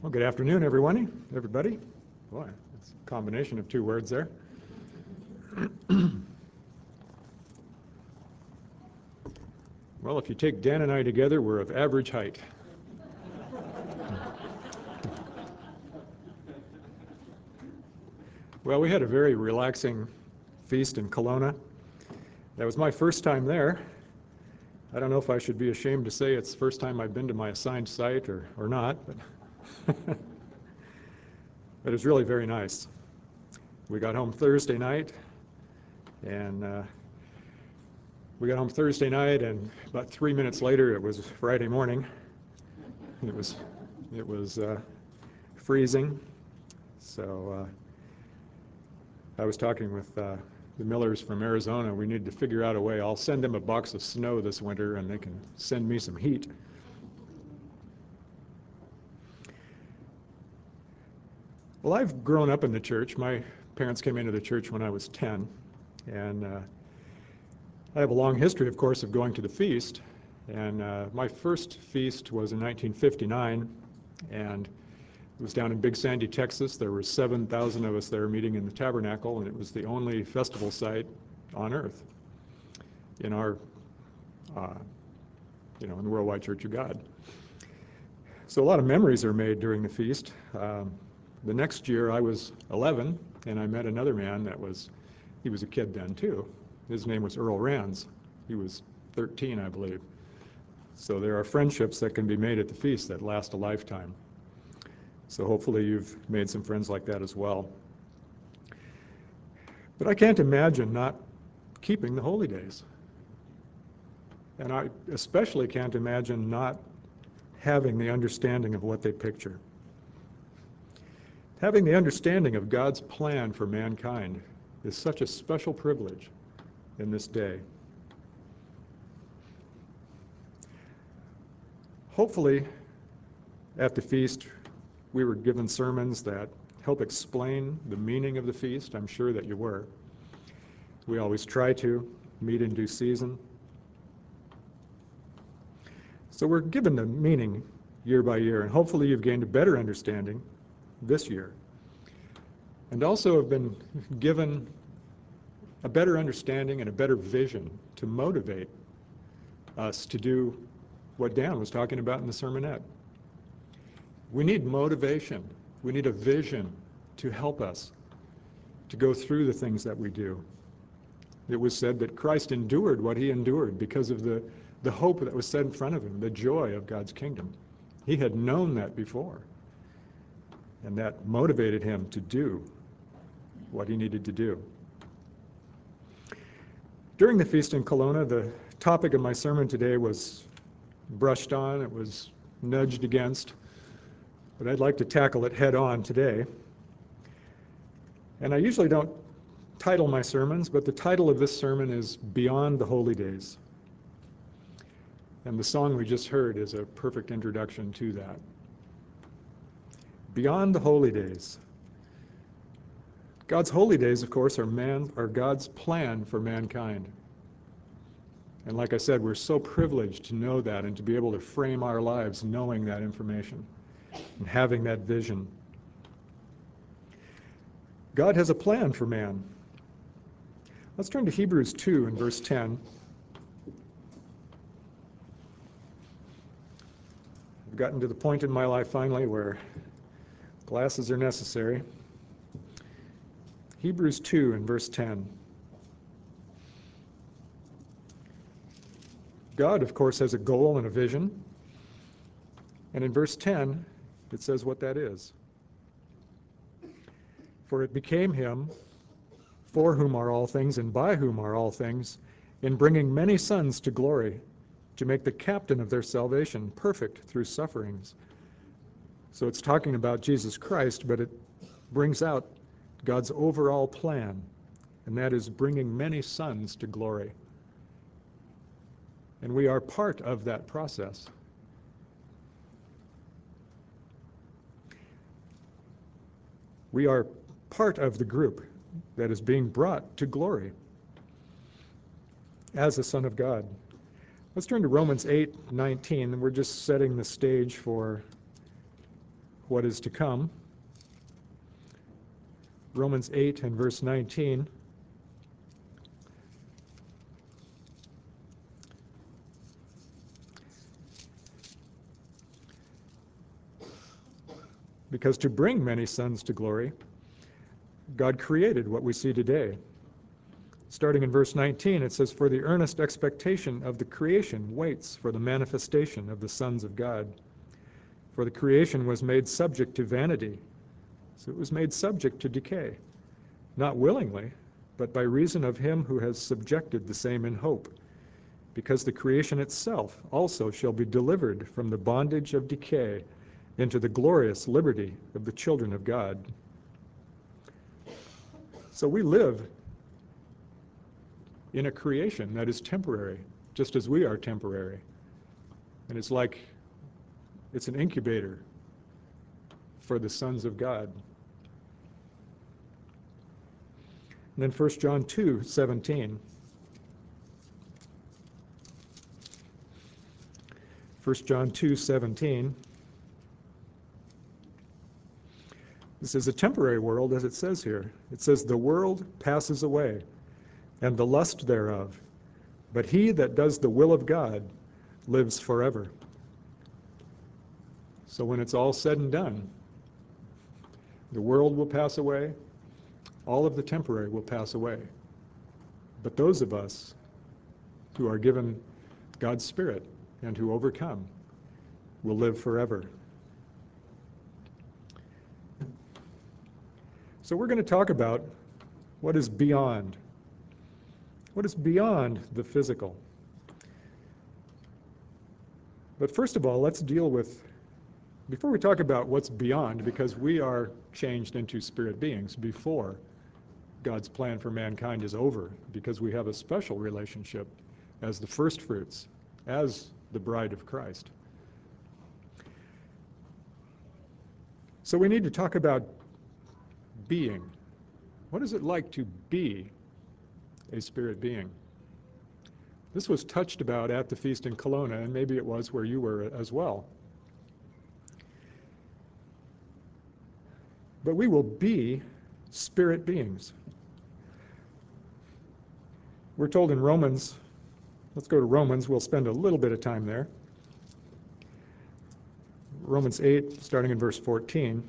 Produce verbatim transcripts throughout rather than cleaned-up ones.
Well, good afternoon, everyone. Everybody. Boy, it's a combination of two words there. Well, if you take Dan and I together, we're of average height. Well, we had a very relaxing feast in Kelowna. That was my first time there. I don't know if I should be ashamed to say it's the first time I've been to my assigned site or, or not, but but it was really very nice. We got home Thursday night, and uh, we got home Thursday night, and about three minutes later, it was Friday morning. It was it was uh, freezing, so uh, I was talking with uh, the Millers from Arizona. We need to figure out a way. I'll send them a box of snow this winter, and they can send me some heat. Well, I've grown up in the church. My parents came into the church when I was ten, and uh, I have a long history, of course, of going to the feast. And uh, my first feast was in nineteen fifty-nine, and it was down in Big Sandy, Texas. There were seven thousand of us there meeting in the tabernacle, and it was the only festival site on earth in our, uh, you know, in the Worldwide Church of God. So a lot of memories are made during the feast. Um, The next year I was eleven, and I met another man that was, he was a kid then too. His name was Earl Rands. He was thirteen, I believe. So there are friendships that can be made at the feast that last a lifetime. So hopefully you've made some friends like that as well. But I can't imagine not keeping the holy days. And I especially can't imagine not having the understanding of what they picture. Having the understanding of God's plan for mankind is such a special privilege in this day. Hopefully, at the feast, we were given sermons that help explain the meaning of the feast. I'm sure that you were. We always try to meet in due season. So we're given the meaning year by year, and hopefully you've gained a better understanding this year, and also have been given a better understanding and a better vision to motivate us to do what Dan was talking about in the sermonette. We need motivation. We need a vision to help us to go through the things that we do. It was said that Christ endured what he endured because of the, the hope that was set in front of him, the joy of God's kingdom. He had known that before. And that motivated him to do what he needed to do. During the feast in Kelowna, the topic of my sermon today was brushed on, it was nudged against, but I'd like to tackle it head on today. And I usually don't title my sermons, but the title of this sermon is Beyond the Holy Days. And the song we just heard is a perfect introduction to that. Beyond the holy days. God's holy days, of course, are man, are God's plan for mankind. And like I said, we're so privileged to know that and to be able to frame our lives knowing that information and having that vision. God has a plan for man. Let's turn to Hebrews two and verse ten. I've gotten to the point in my life finally where glasses are necessary. Hebrews two and verse ten. God, of course, has a goal and a vision. And in verse ten, it says what that is. For it became him, for whom are all things and by whom are all things, in bringing many sons to glory, to make the captain of their salvation perfect through sufferings. So it's talking about Jesus Christ, but it brings out God's overall plan, and that is bringing many sons to glory. And we are part of that process. We are part of the group that is being brought to glory as a son of God. Let's turn to Romans eight nineteen, and we're just setting the stage for what is to come. Romans eight and verse nineteen. Because to bring many sons to glory, God created what we see today. Starting in verse nineteen, it says, "For the earnest expectation of the creation waits for the manifestation of the sons of God. For the creation was made subject to vanity." So it was made subject to decay, not willingly, but by reason of him who has subjected the same in hope, because the creation itself also shall be delivered from the bondage of decay into the glorious liberty of the children of God. So we live in a creation that is temporary, just as we are temporary. And it's like, it's an incubator for the sons of God. And then First John two seventeen. First John two seventeen. This is a temporary world, as it says here. It says, "The world passes away, and the lust thereof. But he that does the will of God lives forever." So when it's all said and done, the world will pass away, all of the temporary will pass away. But those of us who are given God's Spirit and who overcome will live forever. So we're going to talk about what is beyond. What is beyond the physical? But first of all, let's deal with, before we talk about what's beyond, because we are changed into spirit beings before God's plan for mankind is over, because we have a special relationship as the first fruits, as the bride of Christ. So we need to talk about being. What is it like to be a spirit being? This was touched about at the feast in Kelowna, and maybe it was where you were as well. But we will be spirit beings. We're told in Romans, let's go to Romans, we'll spend a little bit of time there. Romans eight, starting in verse fourteen.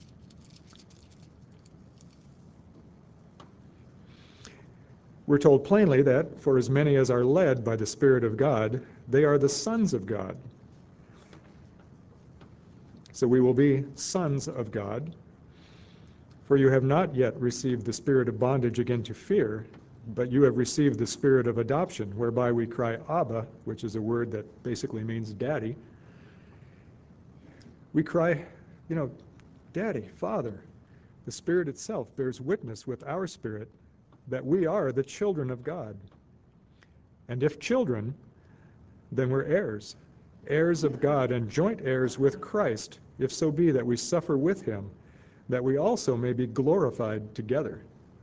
We're told plainly that for as many as are led by the Spirit of God, they are the sons of God. So we will be sons of God. For you have not yet received the spirit of bondage again to fear, but you have received the spirit of adoption, whereby we cry, Abba, which is a word that basically means daddy. We cry, you know, Daddy, Father. The Spirit itself bears witness with our spirit that we are the children of God. And if children, then we're heirs, heirs of God and joint heirs with Christ, if so be that we suffer with him, that we also may be glorified together.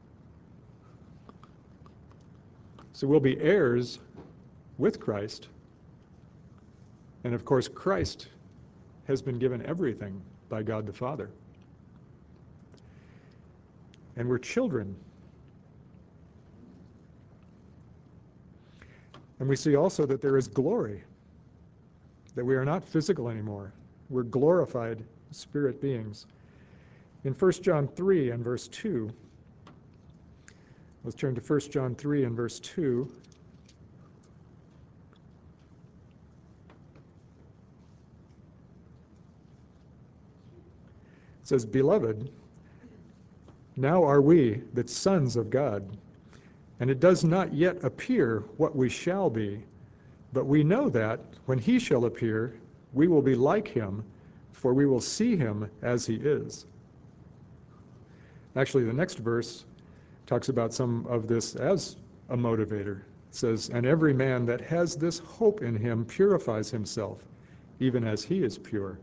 So we'll be heirs with Christ. And of course, Christ has been given everything by God the Father. And we're children. And we see also that there is glory, that we are not physical anymore. We're glorified spirit beings. In First John three and verse two, let's turn to First John three and verse two. It says, Beloved, now are we the sons of God, and it does not yet appear what we shall be, but we know that when he shall appear, we will be like him, for we will see him as he is. Actually, the next verse talks about some of this as a motivator. It says, and every man that has this hope in him purifies himself, even as he is pure.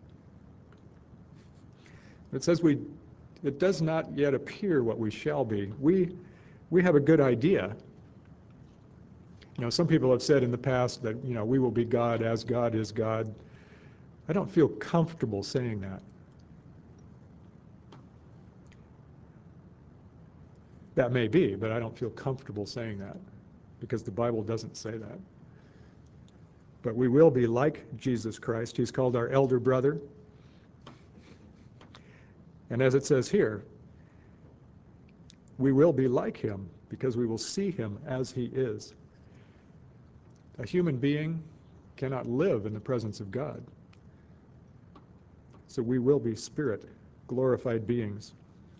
It says we, it does not yet appear what we shall be. We, we have a good idea. You know, some people have said in the past that, you know, we will be God as God is God. I don't feel comfortable saying that. That may be, but I don't feel comfortable saying that because the Bible doesn't say that. But we will be like Jesus Christ. He's called our elder brother. And as it says here, we will be like him because we will see him as he is. A human being cannot live in the presence of God. So we will be spirit, glorified beings.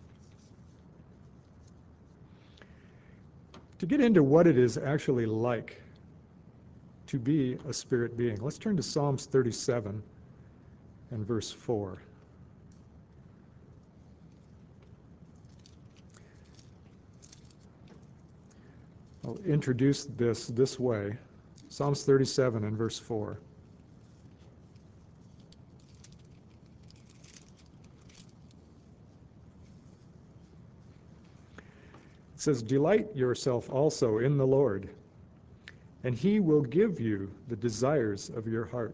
To get into what it is actually like to be a spirit being, let's turn to Psalms thirty-seven and verse four. I'll introduce this this way. Psalms thirty-seven and verse four. It says, "Delight yourself also in the Lord, and he will give you the desires of your heart."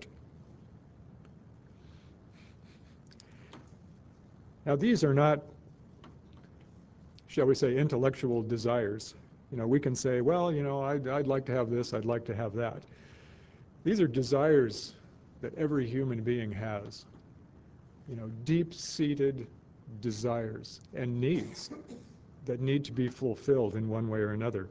Now, these are not, shall we say, intellectual desires. You know, we can say, well, you know, I'd, I'd like to have this, I'd like to have that. These are desires that every human being has. You know, deep-seated desires and needs that need to be fulfilled in one way or another.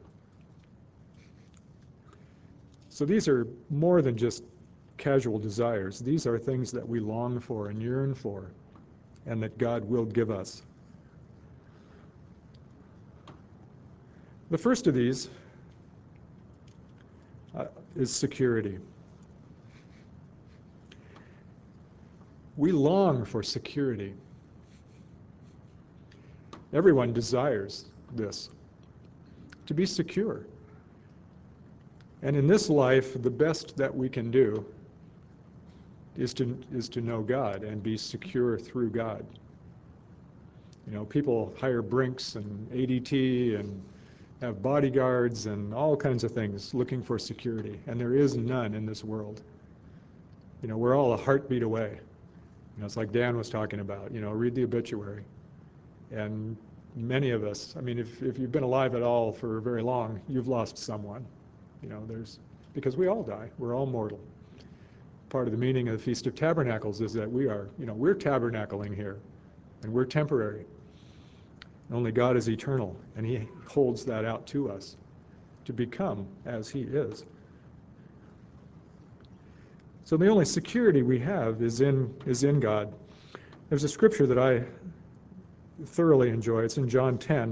So these are more than just casual desires. These are things that we long for and yearn for, and that God will give us. The first of these uh, is security. We long for security. Everyone desires this, to be secure. And in this life, the best that we can do is to, is to know God and be secure through God. You know, people hire Brinks and A D T and have bodyguards and all kinds of things looking for security, and there is none in this world. You know, we're all a heartbeat away. You know, it's like Dan was talking about, you know, read the obituary. And many of us, I mean, if, if you've been alive at all for very long, you've lost someone. You know, there's, because we all die, we're all mortal. Part of the meaning of the Feast of Tabernacles is that we are, you know, we're tabernacling here, and we're temporary. Only God is eternal, and he holds that out to us to become as he is. So the only security we have is in, is in God. There's a scripture that I thoroughly enjoy. It's in John ten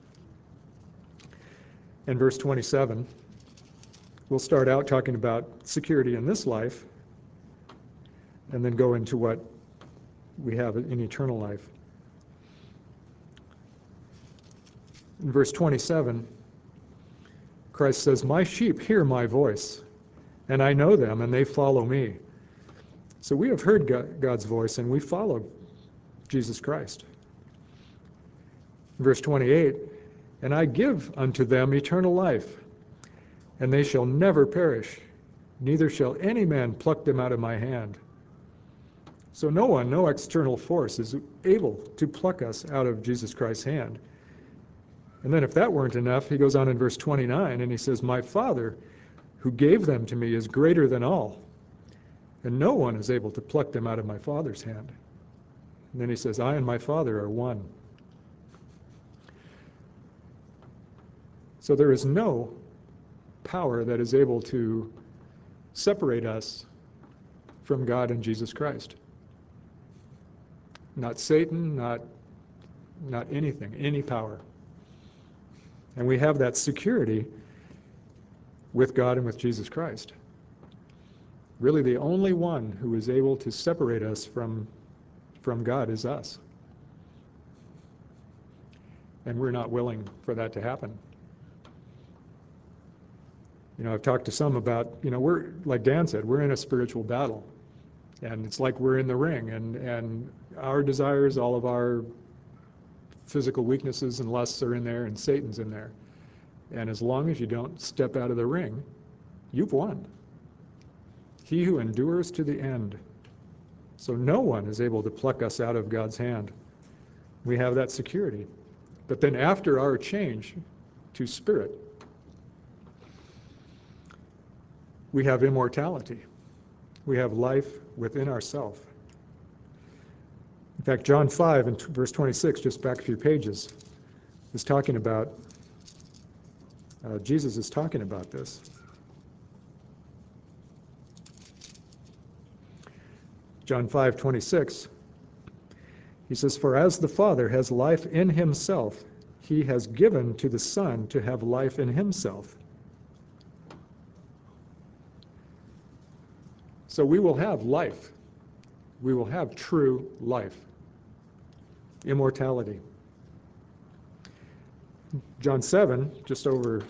and verse twenty-seven. We'll start out talking about security in this life and then go into what we have in eternal life. In verse twenty-seven, Christ says, "My sheep hear my voice, and I know them, and they follow me." So we have heard God's voice, and we follow Jesus Christ. Verse twenty-eight, "And I give unto them eternal life, and they shall never perish, neither shall any man pluck them out of my hand." So no one, no external force is able to pluck us out of Jesus Christ's hand. And then if that weren't enough, he goes on in verse twenty-nine, and he says, "My Father, who gave them to me, is greater than all, and no one is able to pluck them out of my Father's hand." And then he says, "I and my Father are one." So there is no power that is able to separate us from God and Jesus Christ. Not Satan, not, not anything, any power. And we have that security with God and with Jesus Christ. Really, the only one who is able to separate us from, from God is us. And we're not willing for that to happen. You know, I've talked to some about, you know, we're, like Dan said, we're in a spiritual battle. And it's like we're in the ring, and, and our desires, all of our physical weaknesses and lusts are in there, and Satan's in there. And as long as you don't step out of the ring, you've won. He who endures to the end. So no one is able to pluck us out of God's hand. We have that security. But then after our change to spirit, we have immortality. We have life within ourselves. In fact, John five and verse twenty-six, just back a few pages, is talking about, uh, Jesus is talking about this. John five twenty-six, he says, "For as the Father has life in himself, he has given to the Son to have life in himself." So we will have life. We will have true life, immortality. John seven, just over,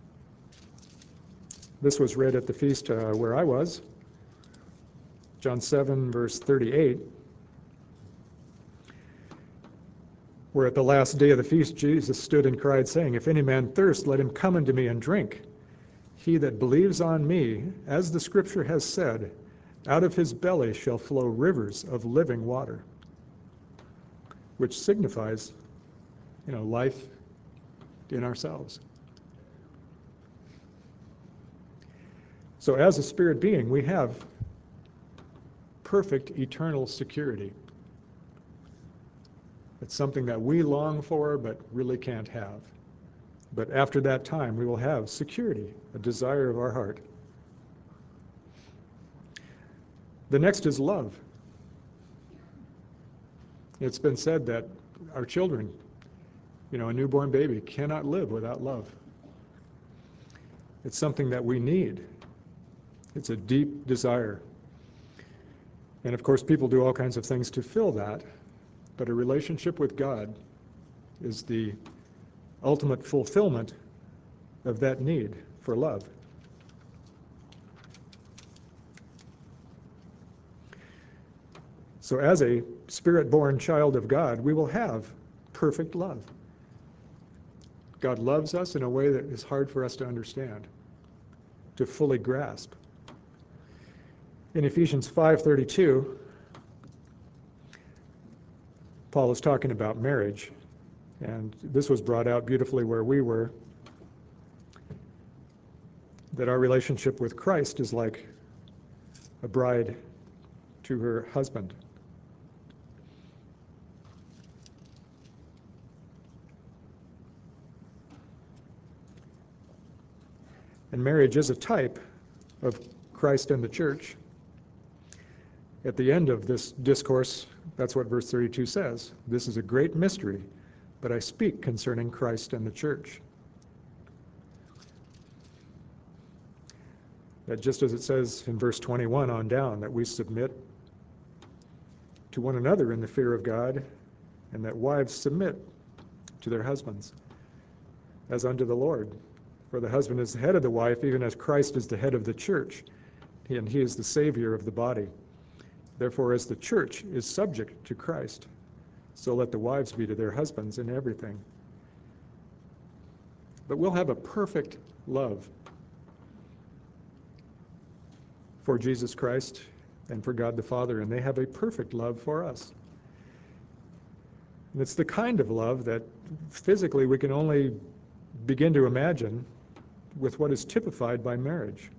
this was read at the feast uh, where I was. John seven, verse thirty-eight, where at the last day of the feast Jesus stood and cried, saying, "If any man thirst, let him come unto me and drink. He that believes on me, as the scripture has said, out of his belly shall flow rivers of living water," which signifies, you know, life in ourselves. So as a spirit being, we have perfect eternal security. It's something that we long for but really can't have. But after that time, we will have security, a desire of our heart. The next is love. It's been said that our children, you know, a newborn baby cannot live without love. It's something that we need. It's a deep desire. And of course, people do all kinds of things to fill that, but a relationship with God is the ultimate fulfillment of that need for love. So as a spirit-born child of God, we will have perfect love. God loves us in a way that is hard for us to understand, to fully grasp. In Ephesians five thirty-two, Paul is talking about marriage, and this was brought out beautifully where we were, that our relationship with Christ is like a bride to her husband. And marriage is a type of Christ and the church. At the end of this discourse, that's what verse thirty-two says. "This is a great mystery, but I speak concerning Christ and the church." That just as it says in verse twenty-one on down, that we submit to one another in the fear of God, and that wives submit to their husbands as unto the Lord. For the husband is the head of the wife, even as Christ is the head of the church, and he is the Savior of the body. Therefore, as the church is subject to Christ, so let the wives be to their husbands in everything. But we'll have a perfect love for Jesus Christ and for God the Father, and they have a perfect love for us. And it's the kind of love that physically we can only begin to imagine with what is typified by marriage.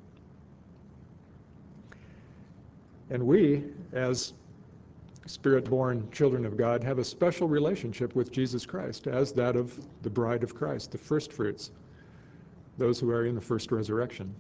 And we, as spirit-born children of God, have a special relationship with Jesus Christ as that of the bride of Christ, the first fruits, those who are in the first resurrection.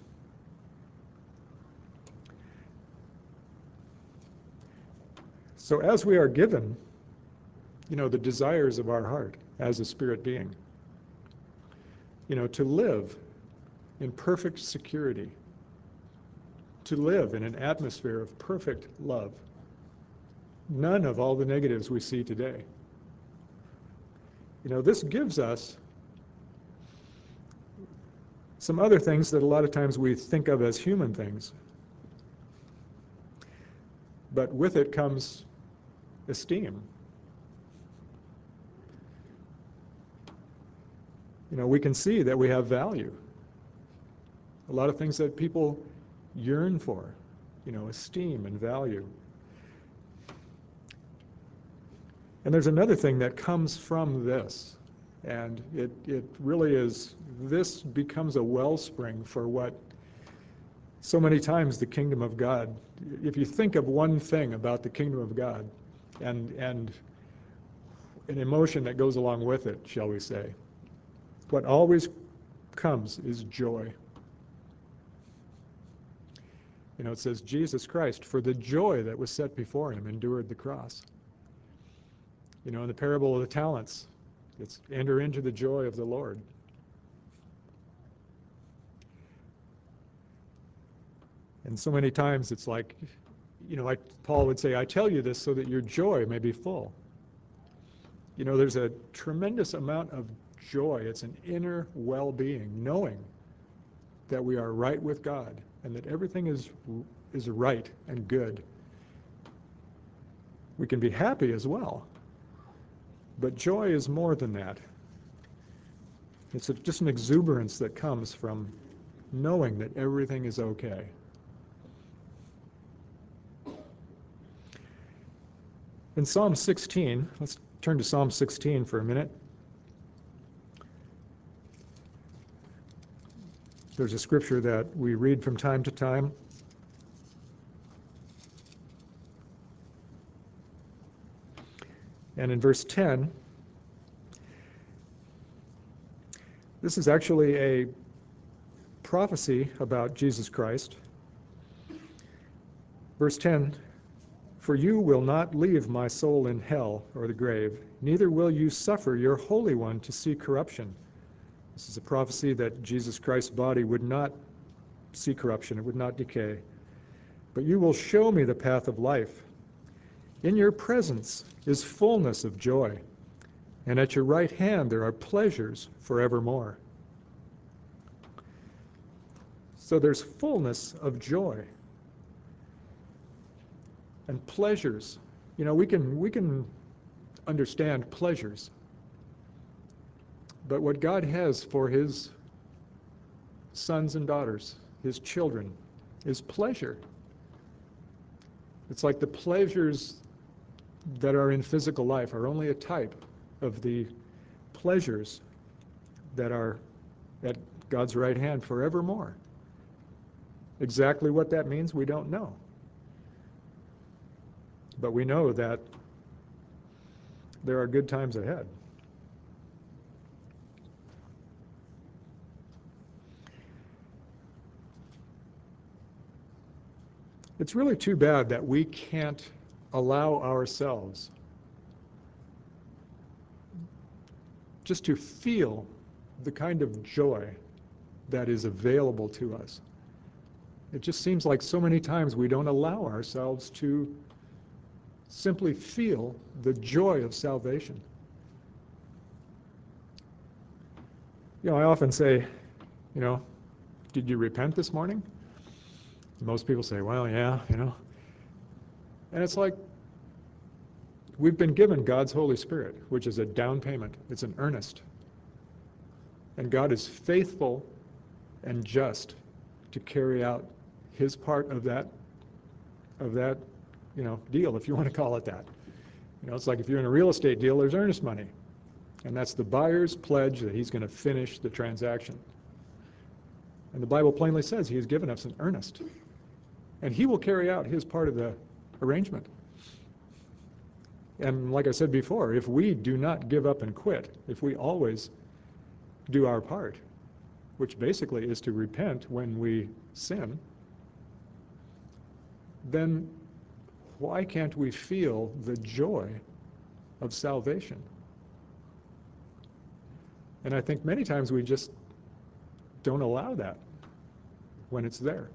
So as we are given, you know, the desires of our heart as a spirit being, you know, to live in perfect security, to live in an atmosphere of perfect love, none of all the negatives we see today. You know, this gives us some other things that a lot of times we think of as human things. But with it comes esteem. You know, we can see that we have value. A lot of things that people yearn for, you know, esteem and value. And there's another thing that comes from this, And it, it really is, this becomes a wellspring for what so many times the kingdom of God, if you think of one thing about the kingdom of God and, and an emotion that goes along with it, shall we say, what always comes is joy. You know, it says Jesus Christ, for the joy that was set before him, endured the cross. You know, in the parable of the talents, it's enter into the joy of the Lord. And so many times it's like, you know, like Paul would say, I tell you this so that your joy may be full. You know, there's a tremendous amount of joy. It's an inner well-being, knowing that we are right with God and that everything is, is right and good. We can be happy as well. But joy is more than that. It's a, just an exuberance that comes from knowing that everything is okay. In Psalm sixteen, let's turn to Psalm sixteen for a minute. There's a scripture that we read from time to time. And in verse ten, this is actually a prophecy about Jesus Christ. Verse ten, for you will not leave my soul in hell or the grave, neither will you suffer your Holy One to see corruption. This is a prophecy that Jesus Christ's body would not see corruption, it would not decay. But you will show me the path of life. In your presence is fullness of joy, and at your right hand there are pleasures forevermore. So there's fullness of joy and pleasures. You know, we can we can understand pleasures, but what God has for his sons and daughters, his children, is pleasure. It's like the pleasures that are in physical life are only a type of the pleasures that are at God's right hand forevermore. Exactly what that means, we don't know. But we know that there are good times ahead. It's really too bad that we can't allow ourselves just to feel the kind of joy that is available to us. It just seems like so many times we don't allow ourselves to simply feel the joy of salvation. You know, I often say, you know, did you repent this morning? Most people say, well, yeah, you know. And it's like, we've been given God's Holy Spirit, which is a down payment. It's an earnest. And God is faithful and just to carry out his part of that, of that, you know, deal, if you want to call it that. You know, it's like if you're in a real estate deal, there's earnest money. And that's the buyer's pledge that he's going to finish the transaction. And the Bible plainly says he has given us an earnest. And he will carry out his part of the arrangement. And like I said before, if we do not give up and quit, if we always do our part, which basically is to repent when we sin, then why can't we feel the joy of salvation? And I think many times we just don't allow that when it's there.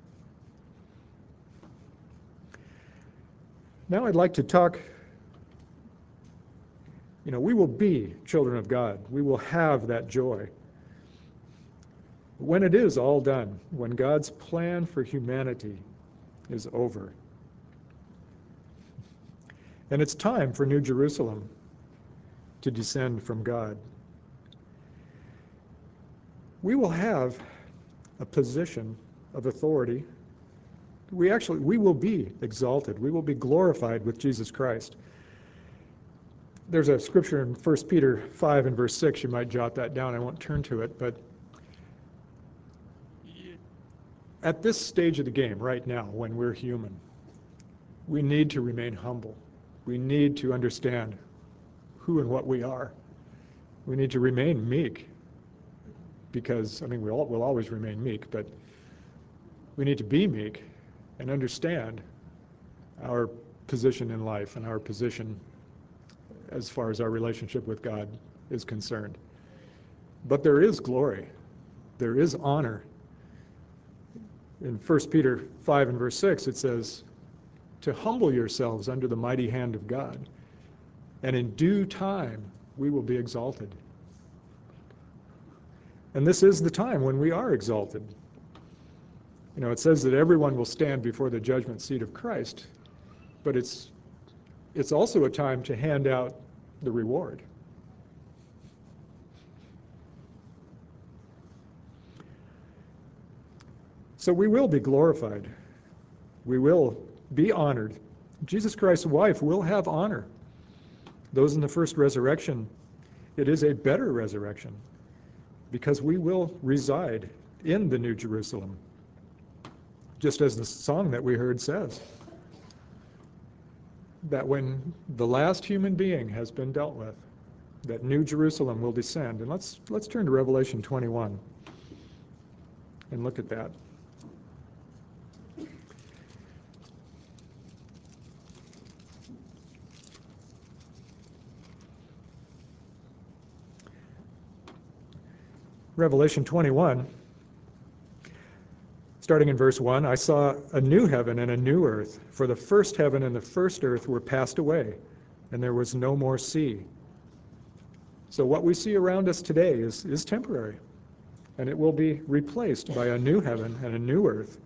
Now I'd like to talk, you know, we will be children of God. We will have that joy. When it is all done, when God's plan for humanity is over, and it's time for New Jerusalem to descend from God, we will have a position of authority. We actually, we will be exalted. We will be glorified with Jesus Christ. there's a scripture in First Peter five and verse six. You might jot that down. I won't turn to it, but at this stage of the game right now, when we're human, we need to remain humble. We need to understand who and what we are. We need to remain meek because, I mean, we all, we'll always remain meek, but we need to be meek and understand our position in life and our position as far as our relationship with God is concerned. But there is glory. There is honor. In First Peter five and verse six, it says, to humble yourselves under the mighty hand of God, and in due time we will be exalted. And this is the time when we are exalted. You know, it says that everyone will stand before the judgment seat of Christ, but it's it's also a time to hand out the reward. So we will be glorified. We will be honored. Jesus Christ's wife will have honor. Those in the first resurrection, it is a better resurrection because we will reside in the New Jerusalem, just as the song that we heard says, that when the last human being has been dealt with, that New Jerusalem will descend. And let's let's turn to Revelation twenty-one and look at that. Revelation twenty-one, starting in verse one, I saw a new heaven and a new earth, for the first heaven and the first earth were passed away, and there was no more sea. So what we see around us today is, is temporary, and it will be replaced by a new heaven and a new earth.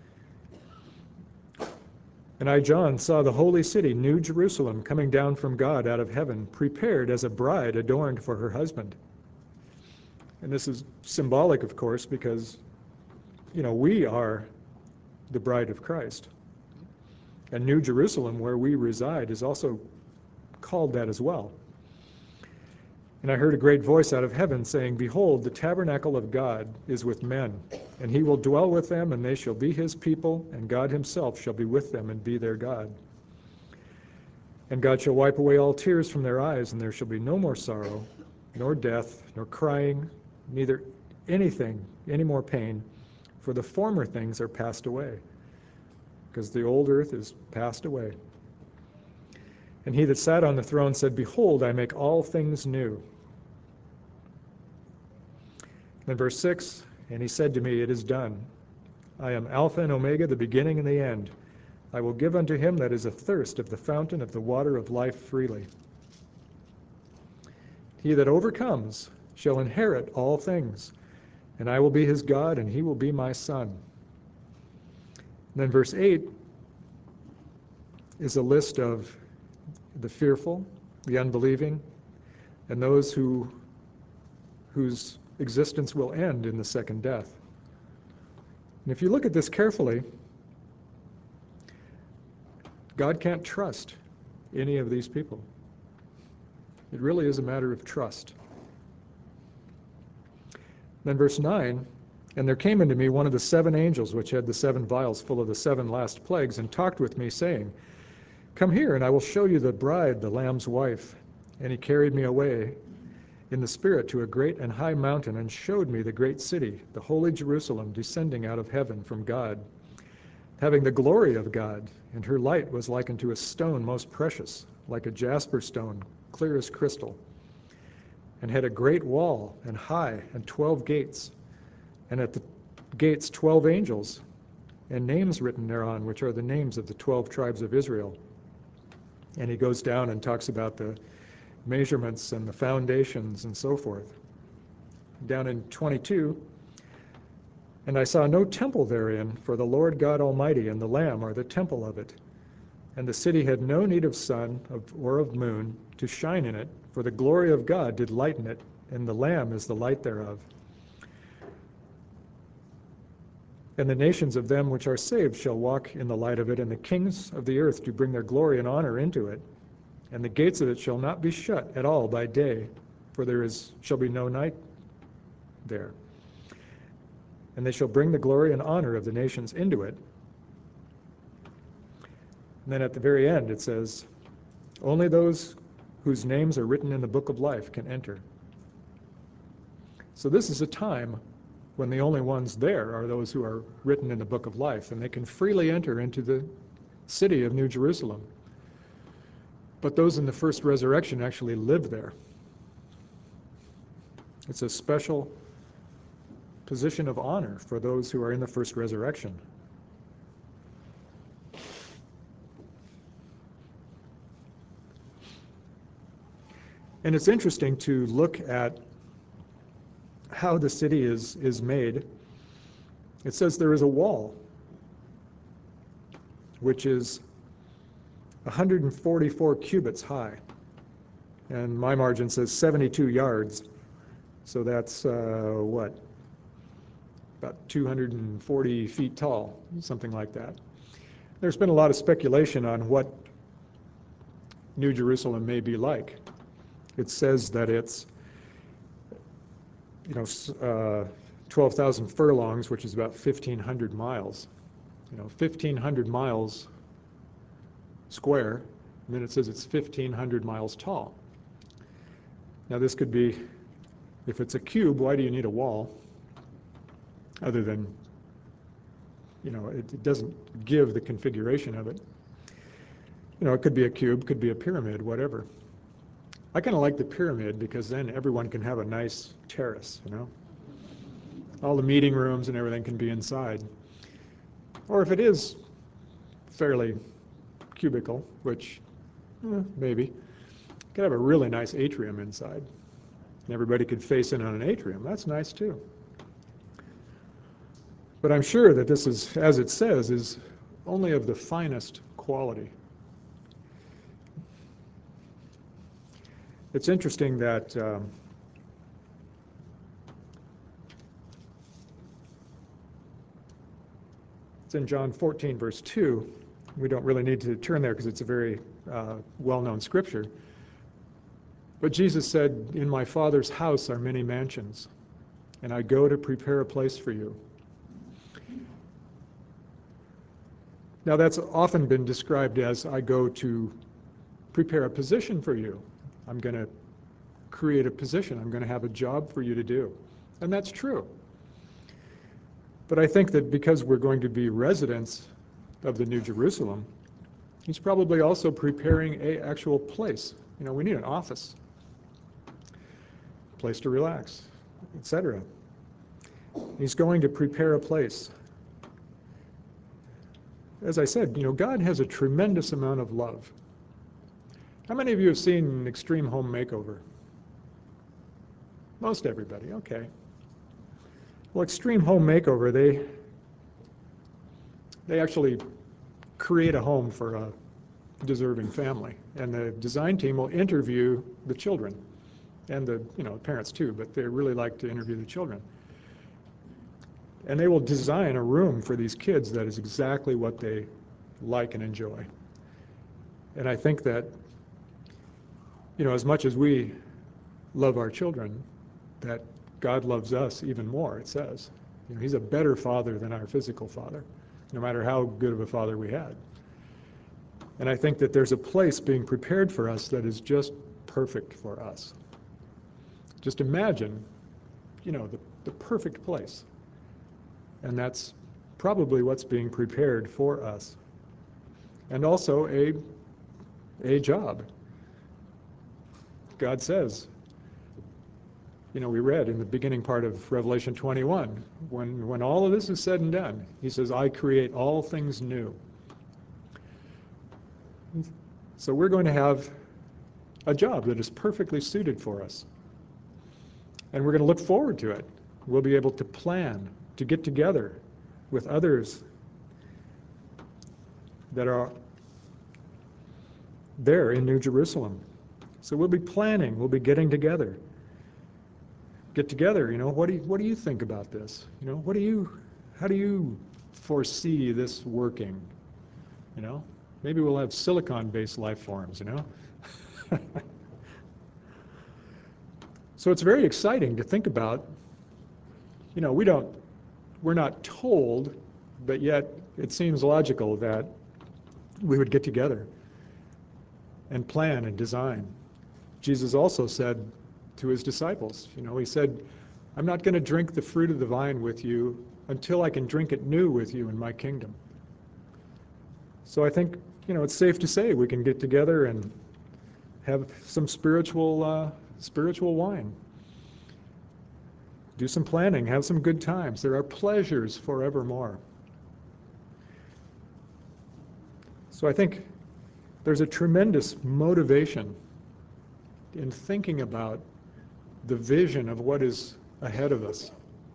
And I, John, saw the holy city, New Jerusalem, coming down from God out of heaven, prepared as a bride adorned for her husband. And this is symbolic, of course, because, you know, we are the bride of Christ. And New Jerusalem, where we reside, is also called that as well. And I heard a great voice out of heaven saying, behold, the tabernacle of God is with men, and he will dwell with them, and they shall be his people, and God himself shall be with them and be their God. And God shall wipe away all tears from their eyes, and there shall be no more sorrow, nor death, nor crying, neither anything, any more pain, for the former things are passed away, because the old earth is passed away. And he that sat on the throne said, behold, I make all things new. Then verse six, and he said to me, it is done. I am Alpha and Omega, the beginning and the end. I will give unto him that is athirst of the fountain of the water of life freely. He that overcomes shall inherit all things, and I will be his God, and he will be my son. And then verse eight is a list of the fearful, the unbelieving, and those who whose existence will end in the second death. And if you look at this carefully, God can't trust any of these people. It really is a matter of trust. Then verse nine, and there came unto me one of the seven angels which had the seven vials full of the seven last plagues, and talked with me, saying, come here, and I will show you the bride, the Lamb's wife. And he carried me away in the Spirit to a great and high mountain, and showed me the great city, the holy Jerusalem, descending out of heaven from God, having the glory of God. And her light was like unto a stone most precious, like a jasper stone, clear as crystal, and had a great wall, and high, and twelve gates, and at the gates twelve angels, and names written thereon, which are the names of the twelve tribes of Israel. And he goes down and talks about the measurements and the foundations and so forth. Down in twenty-two, and I saw no temple therein, for the Lord God Almighty and the Lamb are the temple of it. And the city had no need of sun or of moon to shine in it, for the glory of God did lighten it, and the Lamb is the light thereof. And the nations of them which are saved shall walk in the light of it, and the kings of the earth do bring their glory and honor into it. And the gates of it shall not be shut at all by day, for there is shall be no night there. And they shall bring the glory and honor of the nations into it. And then at the very end it says, only those whose names are written in the book of life can enter. So this is a time when the only ones there are those who are written in the book of life, and they can freely enter into the city of New Jerusalem. But those in the first resurrection actually live there. It's a special position of honor for those who are in the first resurrection. And it's interesting to look at how the city is, is made. It says there is a wall, which is one hundred forty-four cubits high. And my margin says seventy-two yards. So that's, uh, what, about two hundred forty feet tall, something like that. There's been a lot of speculation on what New Jerusalem may be like. It says that it's, you know, uh, twelve thousand furlongs, which is about fifteen hundred miles. You know, fifteen hundred miles square, and then it says it's fifteen hundred miles tall. Now this could be, if it's a cube, why do you need a wall? Other than, you know, it, it doesn't give the configuration of it. You know, it could be a cube, could be a pyramid, whatever. I kind of like the pyramid because then everyone can have a nice terrace, you know. All the meeting rooms and everything can be inside. Or if it is fairly cubical, which eh, maybe, you could have a really nice atrium inside. And everybody could face in on an atrium. That's nice too. But I'm sure that this is, as it says, is only of the finest quality. It's interesting that um, it's in John fourteen, verse two. We don't really need to turn there because it's a very uh, well-known scripture. But Jesus said, in my Father's house are many mansions, and I go to prepare a place for you. Now that's often been described as, I go to prepare a position for you. I'm going to create a position. I'm going to have a job for you to do. And that's true. But I think that because we're going to be residents of the New Jerusalem, he's probably also preparing an actual place. You know, we need an office, a place to relax, et cetera. He's going to prepare a place. As I said, you know, God has a tremendous amount of love. How many of you have seen Extreme Home Makeover? Most everybody, okay. Well, Extreme Home Makeover, they they actually create a home for a deserving family, and the design team will interview the children, and the you know parents too, but they really like to interview the children. And they will design a room for these kids that is exactly what they like and enjoy. And I think that, you know, as much as we love our children, that God loves us even more, it says. You know, he's a better father than our physical father, no matter how good of a father we had. And I think that there's a place being prepared for us that is just perfect for us. Just imagine, you know, the, the perfect place. And that's probably what's being prepared for us. And also a, a job. God says, you know, we read in the beginning part of Revelation twenty-one, when, when all of this is said and done, he says, I create all things new. So we're going to have a job that is perfectly suited for us. And we're going to look forward to it. We'll be able to plan, to get together with others that are there in New Jerusalem. So we'll be planning, we'll be getting together. Get together, you know, what do you, what do you think about this? You know, what do you, how do you foresee this working? You know, maybe we'll have silicon-based life forms, you know? So it's very exciting to think about, you know, we don't, we're not told, but yet it seems logical that we would get together and plan and design. Jesus also said to his disciples, you know, he said, I'm not going to drink the fruit of the vine with you until I can drink it new with you in my kingdom. So I think, you know, it's safe to say we can get together and have some spiritual, uh, spiritual wine. Do some planning, have some good times. There are pleasures forevermore. So I think there's a tremendous motivation in thinking about the vision of what is ahead of us.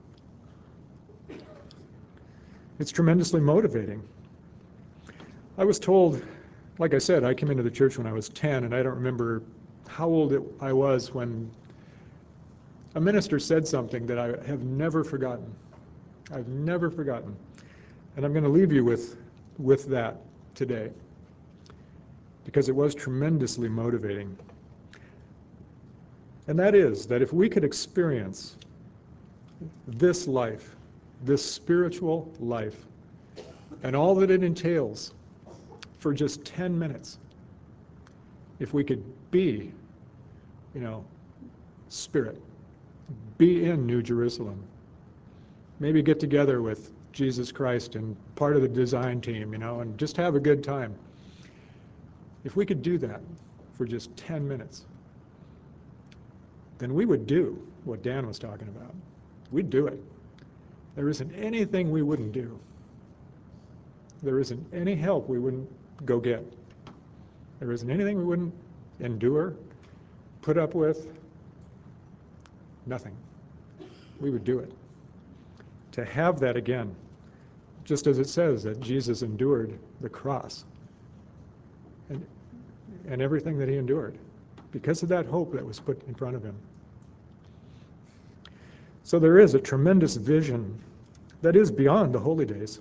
It's tremendously motivating. I was told, like I said, I came into the church when I was ten, and I don't remember how old it, I was when a minister said something that I have never forgotten. I've never forgotten. And I'm going to leave you with, with that today, because it was tremendously motivating. And that is that if we could experience this life, this spiritual life, and all that it entails for just ten minutes, if we could be, you know, spirit, be in New Jerusalem, maybe get together with Jesus Christ and part of the design team, you know, and just have a good time. If we could do that for just ten minutes, then we would do what Dan was talking about. We'd do it. There isn't anything we wouldn't do. There isn't any help we wouldn't go get. There isn't anything we wouldn't endure, put up with. Nothing. We would do it. To have that again, just as it says that Jesus endured the cross and, and everything that he endured because of that hope that was put in front of him. So there is a tremendous vision that is beyond the holy days.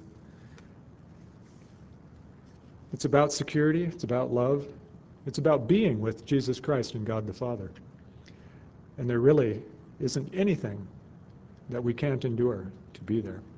It's about security, it's about love, it's about being with Jesus Christ and God the Father. And there really isn't anything that we can't endure to be there.